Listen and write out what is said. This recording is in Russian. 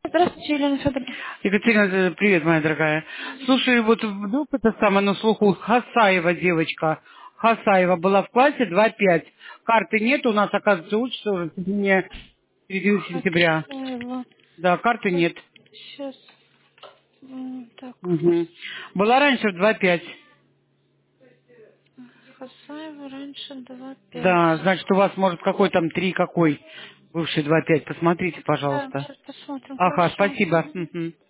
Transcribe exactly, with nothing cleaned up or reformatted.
Здравствуйте, Елена Федоровна. Екатерина, э, привет, моя дорогая. Слушай, вот вдруг это самое на слуху Хасаева девочка. Хасаева была в классе два пять. Карты нет, у нас, оказывается, учится уже в середине середины сентября. Хасаева. Да, карты нет. Сейчас. Так. Мгм. Была раньше в два пять. Хасаева раньше два пять. Да, значит, у вас, может, какой там три какой? Бывший два пять. Посмотрите, Да, пожалуйста. сейчас посмотрим, Ага, хорошо. спасибо. Мгм.